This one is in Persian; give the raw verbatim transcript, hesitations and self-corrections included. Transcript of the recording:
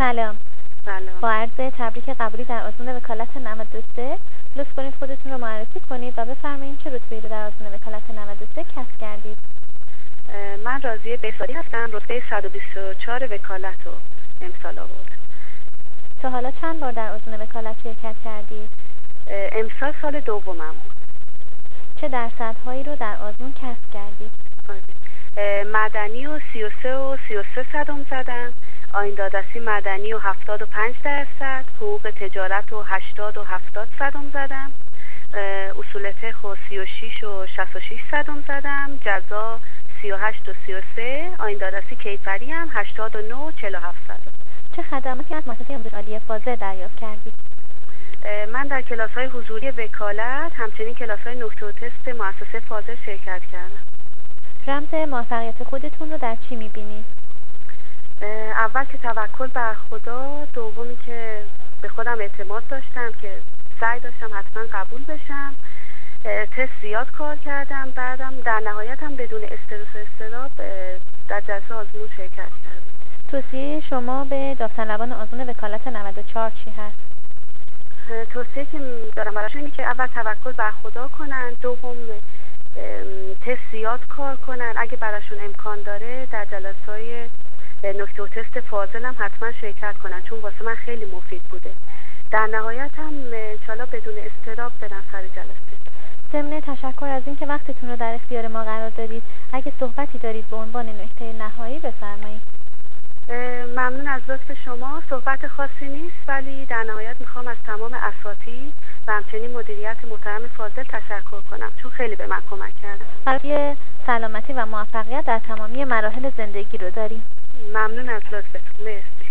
سلام. سلام. با عرض تبریک قبولی در آزمون وکالت نود و سه لطف کنید خودتون رو معرفی کنید و بفرمایید چه رتبه‌ای رو در آزمون وکالت نود و سه کسب کردید. من راضیه بهزادی هستم. رتبه صد و بیست و چهار وکالت رو امسال آوردم. تا حالا چند بار در آزمون وکالت شرکت کردید؟ امسال سال دومم بود. چه درصدهایی رو در آزمون کسب کردید؟ مدنی و سی و سه و سی و سه صدم زدم. آیین دادرسی مدنی و هفتاد و پنج درصد، حقوق تجارت و هشتاد و هفتاد صدم زدم. اصول فقه و سی و شش و شصت و شش صدم زدم. جزا سی و هشت و سی و سه. آیین دادرسی کیفری هم هشتاد و نه و چهل و هفت صدم. چه خدماتی از مؤسسه آموزش عالی فاضل دریافت کردید؟ من در کلاس‌های حضوری وکالت همچنین کلاس‌های نکته و تست مؤسسه فاضل شرکت کردم. رمز موفقیت خودتون رو در چی می‌بینید؟ اول که توکل بر خدا، دومی که به خودم اعتماد داشتم که سعی داشتم حتما قبول بشم. تست زیاد کار کردم، بعدم در نهایت هم بدون استرس و اضطراب در جلسه آزمون شرکت کردم. توصیه شما به داوطلبان آزمون وکالت نود و چهار چی هست؟ توصیه که دارم براشون اینه که اول توکل بر خدا کنن، دوم تست زیاد کار کنن، اگه براشون امکان داره در جلسه‌های نکته و تست فاضل هم حتما شرکت کنن، چون واسه من خیلی مفید بوده. در نهایت هم انشالله بدون اضطراب برن سر جلسه. ضمن تشکر از اینکه وقتتون رو در اختیار ما قرار دادید، اگه صحبتی دارید به عنوان نکته نهایی بفرمایید. ممنون از لطف شما. صحبت خاصی نیست، ولی در نهایت میخوام از تمام اساتید و همچنین مدیریت محترم فاضل تشکر کنم، چون خیلی به من کمک کردن. برای سلامتی و موفقیت در تمامی مراحل زندگی رو داریم. ممنون از لطفتون. مرسی.